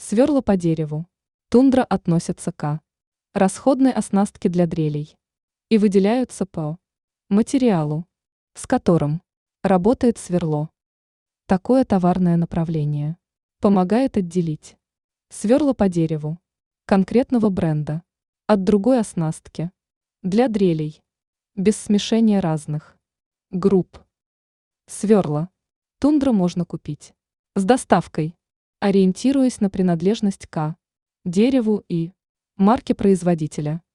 Сверла по дереву. Тундра относится к расходной оснастке для дрелей и выделяются по материалу, с которым работает сверло. Такое товарное направление помогает отделить сверла по дереву конкретного бренда от другой оснастки для дрелей без смешения разных групп. Сверла Тундра можно купить с доставкой, ориентируясь на принадлежность к дереву и марке производителя.